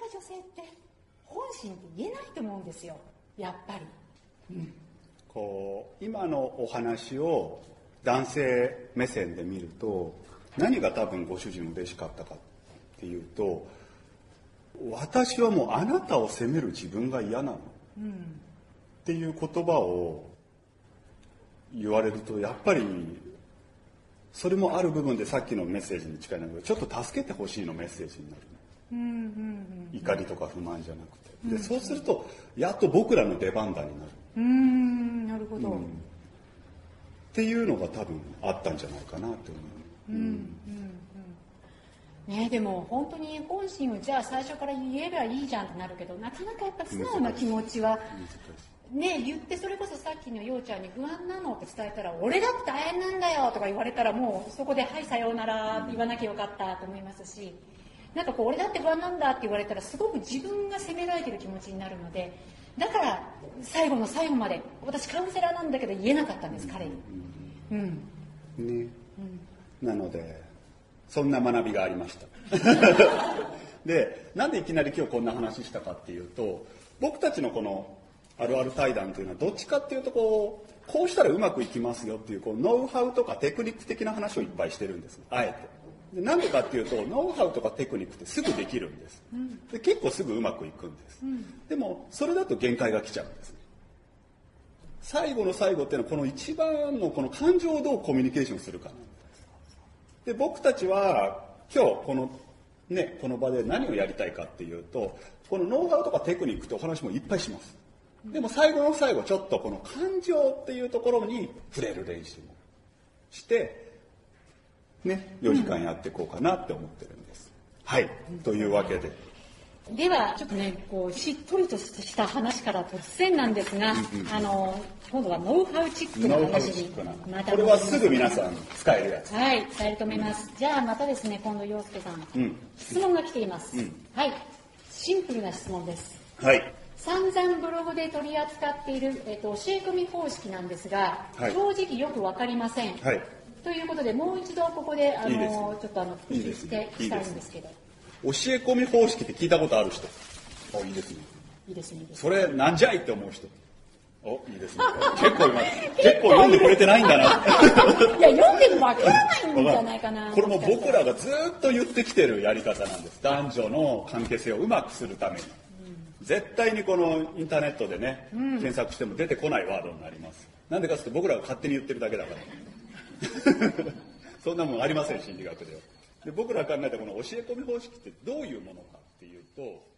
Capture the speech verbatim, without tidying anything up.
女性って本心って言えないと思うんですよ、やっぱり、うん、 こう今のお話を男性目線で見ると何が多分ご主人嬉しかったかっていうと、私はもうあなたを責める自分が嫌なの、うん、っていう言葉を言われると、やっぱりそれもある部分でさっきのメッセージに近いんだけど、ちょっと助けてほしいのメッセージになる、うんうんうんうん、怒りとか不満じゃなくて、でそうするとやっと僕らの出番だになる、 うーん、なるほど、うん、 っていうのが多分あったんじゃないかなと思う、うんうんうんね、でも本当に本心をじゃあ最初から言えばいいじゃんってなるけど、なかなかやっぱ素直な気持ちはね、言って、それこそさっきのようちゃんに不安なのって伝えたら、俺だって大変なんだよとか言われたら、もうそこではいさようならって言わなきゃよかったと思いますし、なんかこう俺だって不安なんだって言われたらすごく自分が責められてる気持ちになるので、だから最後の最後まで、私カウンセラーなんだけど言えなかったんです、彼に、うんね、 うん、なのでそんな学びがありましたで、なんでいきなり今日こんな話したかっていうと、僕たちのこのあるある対談というのはどっちかっていうと、こうこうしたらうまくいきますよっていう、こうノウハウとかテクニック的な話をいっぱいしてるんです、あえて。でなんでかっていうと、ノウハウとかテクニックってすぐできるんです。で結構すぐうまくいくんです、うん、でもそれだと限界が来ちゃうんですね。最後の最後っていうのはこの一番のこの感情をどうコミュニケーションするかなんです。で僕たちは今日このねこの場で何をやりたいかっていうと、このノウハウとかテクニックってお話もいっぱいします。でも最後の最後ちょっとこの感情っていうところに触れる練習もしてね、よじかんやっていこうかなって思ってるんです、うん、はい、というわけでではちょっとね、こうしっとりとした話から突然なんですが、うんうん、あの今度はノウハウチックな話にまた、 これはすぐ皆さん使えるやつ、 はい、使えると思います、うん、じゃあまたですね、今度陽介さん、うん、質問が来ています、うん、はい、シンプルな質問です。 はい、 散々ブログで取り扱っている、えっと、教え込み方式なんですが、はい、正直よく分かりません、はい、ということでもう一度ここであのいいちょっとあの復習していきたいんですけど、 教え込み方式って聞いたことある人、おいいですね、 いいですね、いいですね、 それなんじゃいって思う人、おいいですね結構今結構読んでくれてないんだないや読んでも分からないんじゃないかなこれも僕らがずっと言ってきてるやり方なんです。男女の関係性をうまくするために、絶対にこのインターネットでね、うん、検索しても出てこないワードになります。なんでかって僕らが勝手に言ってるだけだからそんなもんありません、心理学では。で僕らが考えたこの教え込み方式ってどういうものかっていうと、